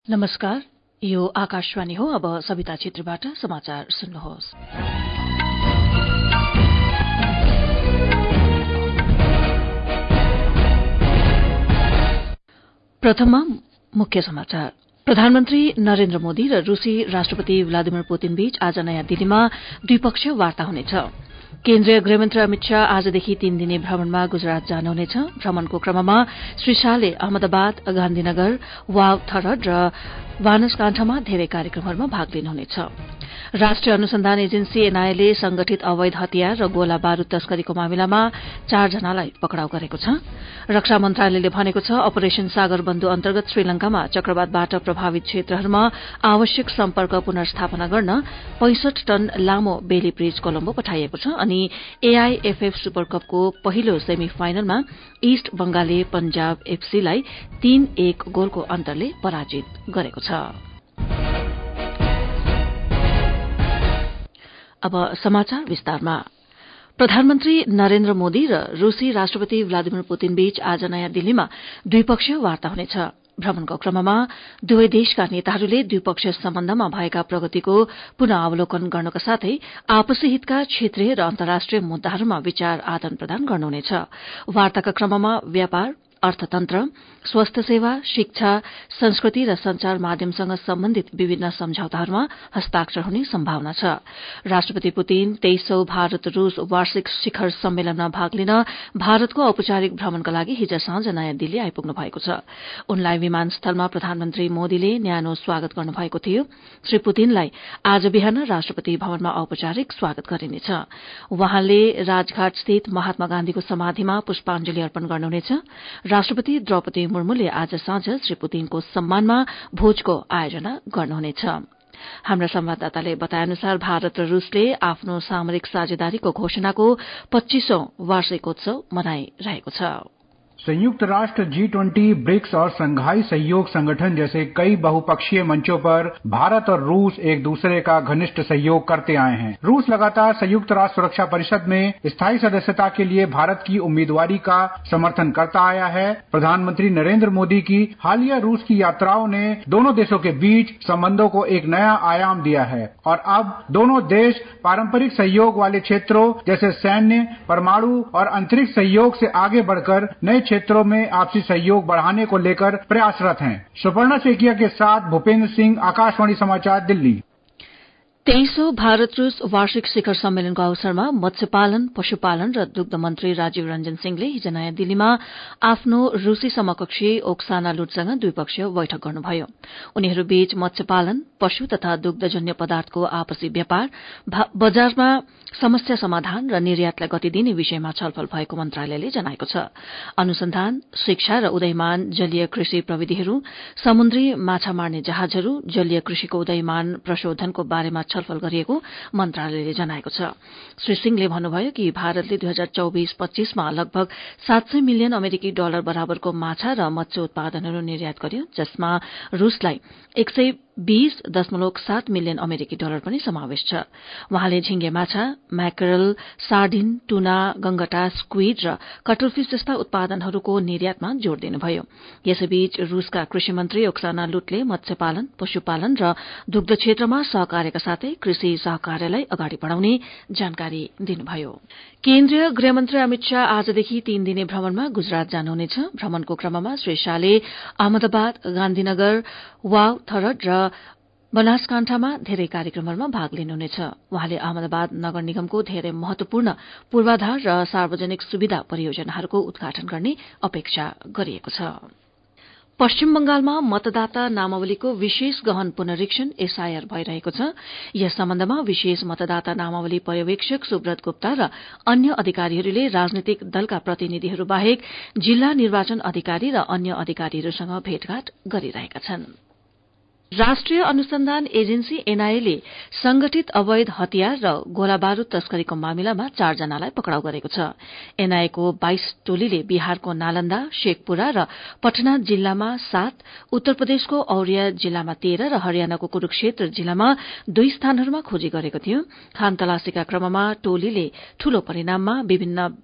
नमस्कार, यो आकाशवाणी हो। अब सविता क्षेत्रबाट समाचार सुन्नुहोस्। प्रथममा मुख्य समाचार। प्रधानमन्त्री नरेन्द्र मोदी र रूसी राष्ट्रपति व्लादिमिर पुतिन बीच आज नयाँ दिल्लीमा द्विपक्षीय वार्ता हुनेछ। केन्द्रीय गृहमन्त्री अमित शाह आजदेखि 3 दिने भ्रमणमा गुजरात जानुहुनेछ। भ्रमणको क्रममा श्री शाहले अहमदाबाद, गान्धीनगर, वाव थरड र वानसकाण्ठामा धेरै कार्यक्रमहरूमा भाग लिनुहुनेछ। राष्ट्रिय अनुसन्धान एजेन्सी एनआईए ले संगठित अवैध हतियार र गोला बारूद तस्करीको मामिलामा 4 जनालाई पक्राउ गरेको छ। रक्षा मन्त्रालयले भनेको छ अपरेशन सागर बन्धु अन्तर्गत श्रीलंकामा चक्रवातबाट प्रभावित क्षेत्रहरूमा आवश्यक सम्पर्क पुनर्स्थापना गर्न 65 टन लामो बेली ब्रिज कोलम्बो पठाइएको छ अनि एआईएफएफ सुपरकपको पहिलो सेमी फाइनलमा ईस्ट बंगालले पंजाब एफसीलाई 3-1 गोलको अन्तरले पराजित गरेको छ। अब समाचार विस्तारमा। प्रधानमन्त्री नरेन्द्र मोदी र रूसी राष्ट्रपति व्लादिमिर पुतिन बीच आज नयाँ दिल्लीमा द्विपक्षीय वार्ता हुनेछ। भ्रमणको क्रममा दुवै देशका नेताहरूले द्विपक्षीय सम्बन्धमा भएका प्रगतिको पुनः अवलोकन गर्नका साथै आपसी हितका क्षेत्रीय र अन्तर्राष्ट्रिय मुद्दाहरूमा विचार आदान प्रदान गर्नुहुनेछ। वार्ताका क्रममा व्यापार, अर्थतन्त्र, स्वास्थ्य सेवा, शिक्षा, संस्कृति र संचार माध्यमसँग सम्बन्धित विभिन्न सम्झौताहरूमा हस्ताक्षर हुने सम्भावना छ। राष्ट्रपति पुतिन 23औं भारत रूस वार्षिक शिखर सम्मेलनमा भाग लिन भारतको औपचारिक भ्रमणका लागि हिज साँझ नयाँ दिल्ली आइपुग्नु भएको छ। उनलाई विमानस्थलमा प्रधानमन्त्री मोदीले न्यानो स्वागत गर्नुभएको थियो। श्री पुतिनलाई आज बिहान राष्ट्रपति भवनमा औपचारिक स्वागत गरिनेछ। उहाँले राजघाट स्थित महात्मा गान्धीको समाधिमा पुष्पाञ्जली अर्पण गर्नुहुनेछ। राष्ट्रपति द्रौपदी मुर्मुले आज साँझ श्री पुतिनको सम्मानमा भोजको आयोजना गर्नुहुनेछ। हाम्रा संवाददाताले बताए अनुसार भारत र रूसले आफ्नो सामरिक साझेदारीको घोषणाको 25औं वार्षिकोत्सव मनाइरहेको छ। संयुक्त राष्ट्र G20, ब्रिक्स और संघाई सहयोग संगठन जैसे कई बहुपक्षीय मंचों पर भारत और रूस एक दूसरे का घनिष्ठ सहयोग करते आए हैं। रूस लगातार संयुक्त राष्ट्र सुरक्षा परिषद में स्थायी सदस्यता के लिए भारत की उम्मीदवारी का समर्थन करता आया है। प्रधानमंत्री नरेंद्र मोदी की हालिया रूस की यात्राओं ने दोनों देशों के बीच संबंधों को एक नया आयाम दिया है और अब दोनों देश पारंपरिक सहयोग वाले क्षेत्रों जैसे सैन्य, परमाणु और अंतरिक्ष सहयोग से आगे बढ़कर नए क्षेत्रों में आपसी सहयोग बढ़ाने को लेकर प्रयासरत हैं। सुपर्णा सेकिया के साथ भूपेन्द्र सिंह, आकाशवाणी समाचार, दिल्ली। 23औं भारत रूस वार्षिक शिखर सम्मेलनको अवसरमा मत्स्यपालन, पशुपालन र दुग्ध मन्त्री राजीव रञ्जन सिंहले हिज नयाँ दिल्लीमा आफ्नो रूसी समकक्षी ओक्साना लुटसँग द्विपक्षीय बैठक गर्नुभयो। उनीहरूबीच मत्स्यपालन, पशु तथा दुग्धजन्य पदार्थको आपसी व्यापार, बजारमा समस्या समाधान र निर्यातलाई गति दिने विषयमा छलफल भएको मन्त्रालयले जनाएको छ। अनुसन्धान, शिक्षा र उदयमान जलीय कृषि प्रविधिहरू, समुद्री माछा मार्ने जहाजहरू, जलीय कृषिको उदयमान प्रशोधनको बारेमा छलफल गरिएको मन्त्रालयले जनाएको छ। श्री सिंहले भन्नुभयो कि भारतले 2024-25 मा लगभग 700 मिलियन अमेरिकी डलर बराबरको माछा र मत्स्य उत्पादनहरू निर्यात गर्यो, जसमा रूसलाई 120.7 मिलियन अमेरिकी डलर पनि समावेश छ। उहाँले झिंगे माछा, म्याकरल, सार्डिन, टुना, गंगटा, स्क्विड र कटलफिश जस्ता उत्पादनहरूको निर्यातमा जोड़ दिनुभयो। यसैबीच रूसका कृषि मन्त्री ओक्साना लुटले मत्स्यपालन, पशुपालन र दुग्ध क्षेत्रमा सहकार्यका साथै कृषि सहकार्यलाई अगाडि बढ़ाउने जानकारी दिनुभयो। केन्द्रीय गृहमन्त्री अमित शाह आजदेखि 3 दिने भ्रमणमा गुजरात जानुहुनेछ। भ्रमणको क्रममा श्री शाहले अहमदाबाद, गान्धीनगर, वाव थरड र बनासकाण्ठामा धेरै कार्यक्रमहरूमा भाग लिनुहुनेछ। उहाँले अहमदाबाद नगर निगमको धेरै महत्वपूर्ण पूर्वाधार र सार्वजनिक सुविधा परियोजनाहरूको उद्घाटन गर्ने अपेक्षा गरिएको छ। पश्चिम बंगालमा मतदाता नामावलीको विशेष गहन पुनरीक्षण एसआईआर भइरहेको छ। यस सम्बन्धमा विशेष मतदाता नामावली पर्यवेक्षक सुब्रत गुप्ता र अन्य अधिकारीहरूले राजनीतिक दलका प्रतिनिधिहरू बाहेक जिल्ला निर्वाचन अधिकारी र अन्य अधिकारीहरूसँग भेटघाट गरिरहेका छन्। राष्ट्रिय अनुसन्धान एजेन्सी एनआईए ले संगठित अवैध हतियार र गोला बारूद तस्करीको मामिलामा 4 जनालाई पक्राउ गरेको छ। एनआईए को 22 टोलीले बिहारको नालन्दा, शेखपुरा र पटना जिल्लामा 7, उत्तर प्रदेशको औरिया जिल्लामा 13 र हरियाणाको कुरूक्षेत्र जिल्लामा 2 स्थानहरूमा खोजी गरेको थियो। खानतलासीका क्रममा टोलीले ठूलो परिणाममा विभिन्न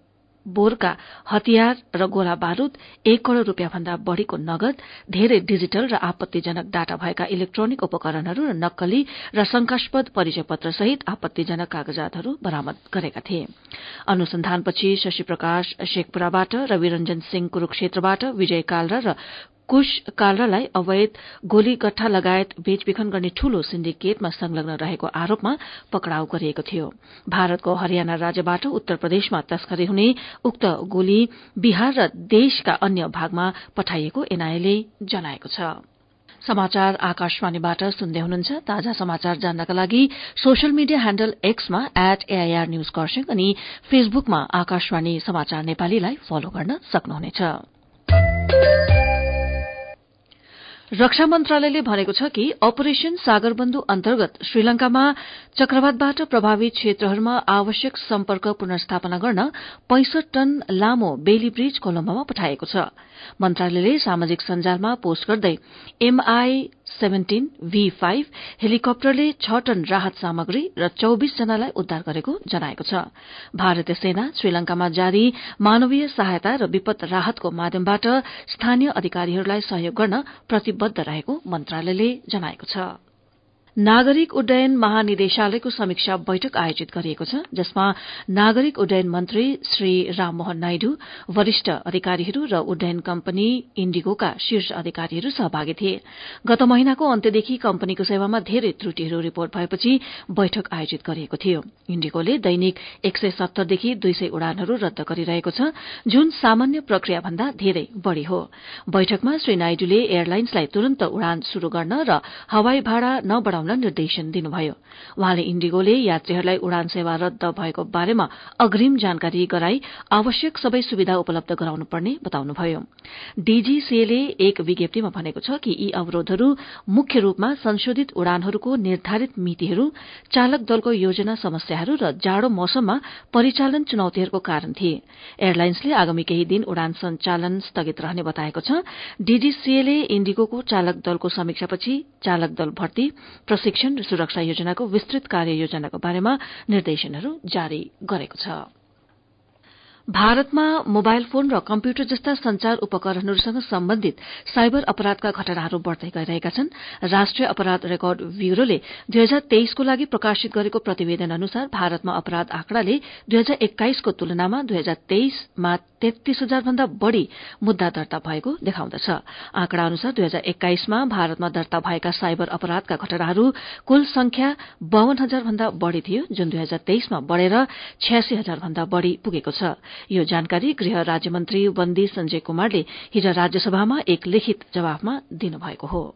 बोरका हतियार र गोला बारूद 1 करोड़ रुपियाँ भन्दा बढ़ीको नगद, धेरै डिजिटल र आपत्तिजनक डाटा भएका इलेक्ट्रोनिक उपकरणहरू र नक्कली र शंकास्पद परिचय पत्र सहित आपत्तिजनक कागजातहरू बरामद गरेका थिए। अनुसन्धानपछि शशि प्रकाश शेखपुराबाट, रविरञ्जन सिंह कुरूक्षेत्रबाट, विजय कालरा र कुश कालरालाई अवैध गोली गट्ठा लगायत बेचबिखन गर्ने ठूलो सिन्डिकेटमा संलग्न रहेको आरोपमा पक्राउ गरिएको थियो। भारतको हरियाणा राज्यबाट उत्तर प्रदेशमा तस्करी हुने उक्त गोली बिहार र देशका अन्य भागमा पठाइएको एनआईएले जनाएको छ। समाचार आकाशवाणीबाट सुन्दै हुनुहुन्छ। ताजा समाचार जान्नका लागि सोशल मिडिया ह्याण्डल एक्समा @AIR न्यूज खरसाङ अनि फेसबुकमा आकाशवाणी समाचार नेपालीलाई फलो गर्न सक्नुहुनेछ। रक्षा मन्त्रालयले भनेको छ कि अपरेशन सागरबन्धु अन्तर्गत श्रीलंकामा चक्रवातबाट प्रभावित क्षेत्रहरूमा आवश्यक सम्पर्क पुनर्स्थापना गर्न 65 टन लामो बेली ब्रिज कोलम्बोमा पठाएको छ। मन्त्रालयले सामाजिक सञ्जालमा पोस्ट गर्दै MI-17V5 हेलिकप्टरले 6 टन राहत सामग्री र 24 जनालाई उद्धार गरेको जनाएको छ। भारतीय सेना श्रीलंकामा जारी मानवीय सहायता र विपद राहतको माध्यमबाट स्थानीय अधिकारीहरूलाई सहयोग गर्न प्रतिबद्ध रहेको मन्त्रालयले जनाएको छ। नागरिक उड्डयन महानिदेशालयको समीक्षा बैठक आयोजित गरिएको छ, जसमा नागरिक उड्डयन मन्त्री श्री राममोहन नाइडू, वरिष्ठ अधिकारीहरू र उड्डयन कम्पनी इण्डिगोका शीर्ष अधिकारीहरू सहभागी थिए। गत महिनाको अन्त्यदेखि कम्पनीको सेवामा धेरै त्रुटिहरू रिपोर्ट भएपछि बैठक आयोजित गरिएको थियो। इण्डिगोले दैनिक 170 देखि 200 उडानहरू रद्द गरिरहेको छ, जुन सामान्य प्रक्रिया भन्दा धेरै बढ़ी हो। बैठकमा श्री नाइडूले एयरलाइन्सलाई तुरन्त उडान शुरू गर्न र हवाई भाड़ा नबढ़ाउन निर्देशन दिनुभयो। उहाँले इण्डिगोले यात्रीहरूलाई उडान सेवा रद्द भएको बारेमा अग्रिम जानकारी गराई आवश्यक सबै सुविधा उपलब्ध गराउनुपर्ने बताउनुभयो। डीजीसीएले एक विज्ञप्तिमा भनेको छ कि यी अवरोधहरू मुख्य रूपमा संशोधित उडानहरूको निर्धारित मितिहरू, चालक दलको योजना समस्याहरू र जाड़ो मौसममा परिचालन चुनौतीहरूको कारण थिए। एयरलाइन्सले आगामी केही दिन उडान सञ्चालन स्थगित रहने बताएको छ। डीजीसीएले इण्डिगोको चालक दलको समीक्षापछि चालक दल भर्ती, प्रशिक्षण र सुरक्षा योजनाको विस्तृत कार्ययोजनाको बारेमा निर्देशनहरू जारी गरेको छ। भारतमा मोबाइल फोन र कम्प्युटर जस्ता संचार उपकरणहरूसँग सम्बन्धित साइबर अपराधका घटनाहरू बढ़दै गइरहेका छन्। राष्ट्रिय अपराध रेकर्ड ब्यूरोले 2023 को लागि प्रकाशित गरेको प्रतिवेदन अनुसार भारतमा अपराध आँकड़ाले 2021 को तुलनामा 2023 मा 33,000 भन्दा बढ़ी मुद्दा दर्ता भएको देखाउँदछ। आँकड़ा अनुसार 2021 मा भारतमा दर्ता भएका साइबर अपराधका घटनाहरू कुल संख्या 52,000 भन्दा बढ़ी थियो, जुन 2023 मा बढ़ेर 86,000 भन्दा बढ़ी पुगेको छ। यो जानकारी गृह राज्यमन्त्री वन्दी संजय कुमारले हिज राज्यसभामा एक लिखित जवाफमा दिनुभएको हो।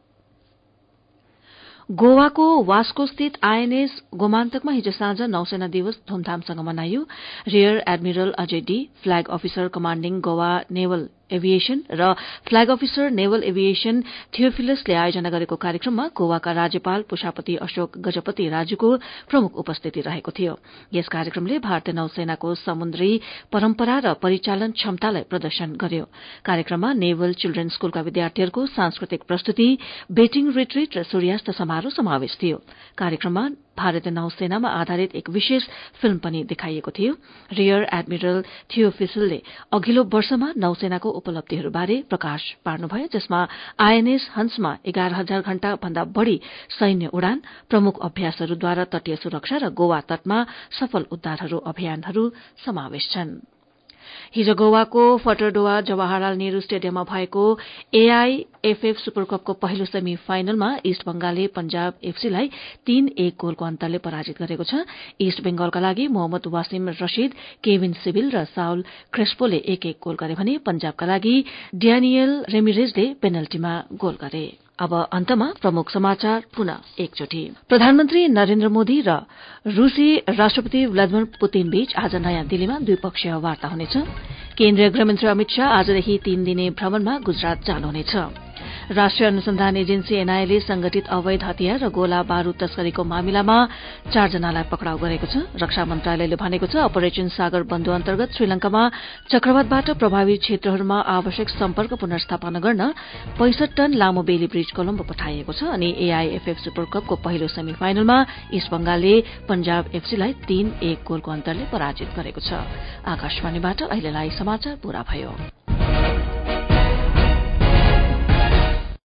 गोवाको वास्को स्थित आईएनएस गोमान्तकमा हिज साँझ नौसेना दिवस धूमधामसँग मनाइयो। Rear admiral Ajay D, flag officer commanding Goa naval aviation र फ्ल्याग अफिसर नेवल एभिएशन थियोफिलसले आयोजना गरेको कार्यक्रममा गोवाका राज्यपाल पुष्पति अशोक गजपति राजुको प्रमुख उपस्थिति रहेको थियो। यस कार्यक्रमले भारतीय नौसेनाको समुद्री परम्परा र परिचालन क्षमतालाई प्रदर्शन गर्यो। कार्यक्रममा नेवल चिल्ड्रेन स्कूलका विद्यार्थीहरूको सांस्कृतिक प्रस्तुति, बेटिङ रिट्रिट र सूर्यास्त समारोह समावेश थियो। कार्यक्रममा भारतीय नौसेनामा आधारित एक विशेष फिल्म पनि देखाइएको थियो। रियर एडमिरल थियोफिसलले अघिल्लो वर्षमा नौसेनाको उपलब्धिहरूबारे प्रकाश पार्नुभयो, जसमा आईएनएस हन्समा 11,000 घण्टा भन्दा बढ़ी सैन्य उडान, प्रमुख अभ्यासहरूद्वारा तटीय सुरक्षा र गोवा तटमा सफल उद्धारहरू अभियानहरू समावेश छन्। हिज गोवाको फटरडोवा जवाहरलाल नेहरू स्टेडियममा भएको एआईएफएफ सुपरकपको पहिलो सेमी फाइनलमा इस्ट बंगालले पंजाब एफसीलाई 3-1 गोलको अन्तरले पराजित गरेको छ। इस्ट बेंगलका लागि मोहम्मद वासिम रशीद, केविन सिबिल र साउल क्रेस्पोले 1-1 गोल गरे भने पंजाबका लागि ड्यानियल रेमिरेजले पेनल्टीमा गोल गरे। अब अन्तमा प्रमुख समाचार पुनः एकचोटि। प्रधानमन्त्री नरेन्द्र मोदी र रूसी राष्ट्रपति व्लादिमिर पुतिन बीच आज नयाँ दिल्लीमा द्विपक्षीय वार्ता हुनेछ। केन्द्रीय गृहमन्त्री अमित शाह आजदेखि 3 दिने भ्रमणमा गुजरात जानुहुनेछ। राष्ट्रिय अनुसन्धान एजेन्सी एनआईए ले संगठित अवैध हतियार र गोला बारूद तस्करीको मामिलामा 4 जनालाई पक्राउ गरेको छ। रक्षा मन्त्रालयले भनेको छ अपरेशन सागर बन्धु अन्तर्गत श्रीलंकामा चक्रवातबाट प्रभावित क्षेत्रहरूमा आवश्यक सम्पर्क पुनर्स्थापना गर्न 65 टन लामो बेली ब्रिज कोलम्बो पठाइएको छ अनि एआईएफएफ सुपरकपको पहिलो सेमी फाइनलमा इस्ट बंगालले पंजाब एफसीलाई 3-1 गोलको अन्तरले पराजित गरेको छ। आकाशवाणीबाट अहिलेलाई समाचार पूरा भयो।